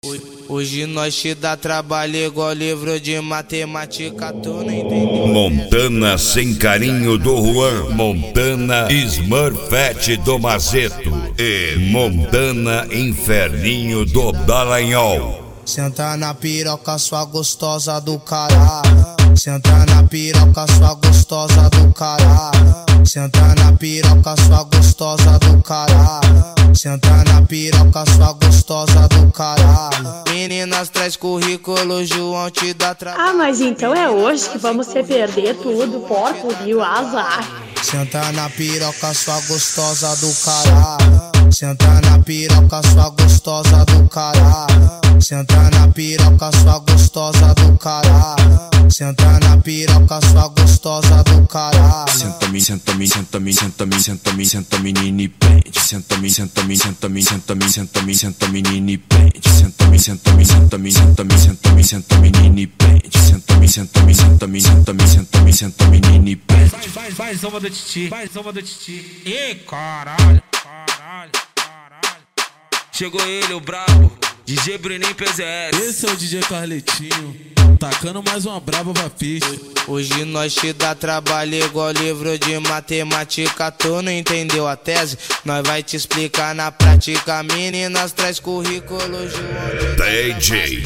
Hoje nós te dá trabalho igual livro de matemática, tu não entendeu? Montana sem carinho do Juan, Montana Smurfette do Mazeto e Montana Inferninho do Dallagnol. Senta na piroca, sua gostosa do caralho. Senta na piroca, sua gostosa do caralho. Senta na piroca, sua gostosa do caralho. Senta na piroca, sua gostosa do caralho. Meninas, traz currículo, João te dá trabalho. Ah, mas então é hoje que vamos se perder tudo, porco, viu? Azar. Senta na piroca, sua gostosa do caralho. Senta na piroca, sua gostosa do caralho. Senta na piroca, sua gostosa do caralho. Senta na piroca, sua gostosa do caralho. Senta-me, senta-me, senta-me, senta-me, senta-me, senta menina e prende. Senta-me, senta-me, senta-me, senta-me, senta-me, senta menina e prende. Senta-me, senta-me, senta-me, senta-me, senta-me, senta menina e prende. Senta-me, senta-me, senta-me, senta-me, senta-me, senta menina e prende. Vai, zoma do titi, vai, zoma do titi. Ê, caralho, caralho, caralho. Chegou ele, o brabo, DJ Bruninho PZS. Esse é o DJ Carletinho, tacando mais uma braba pra pista. Hoje nós te dá trabalho igual livro de matemática, tu não entendeu a tese? Nós vai te explicar na prática. Meninas, traz currículo, João. DJ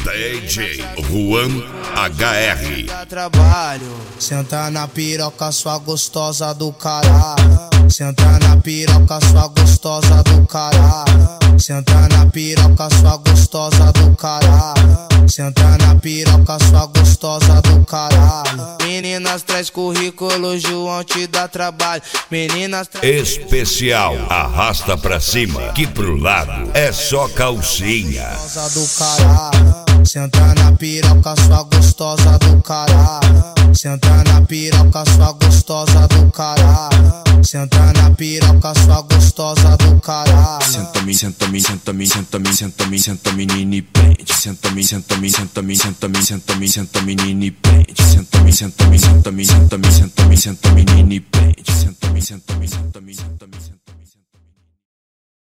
Juan HR. Dá trabalho. Senta na piroca, sua gostosa do caralho. Senta na piroca, sua gostosa do caralho. Senta na piroca, sua gostosa do caralho. Senta na piroca, sua gostosa do caralho. Meninas, traz currículo, João te dá trabalho. Meninas, Especial, arrasta pra cima, que pro lado é só calcinha. do caralho. Senta na piroca, sua gostosa do caralho. Senta na piroca, sua gostosa do caralho. Senta na piroca, sua gostosa do caralho. Senta-me, senta-me, senta-me, senta-me, senta-me, senta menina e prende. Senta-me, senta-me, senta-me, senta-me, senta-me, senta menina e prende. Senta-me, senta-me, senta-me, senta-me, senta-me, senta menina e prende. Senta-me, senta-me, senta-me, senta-me.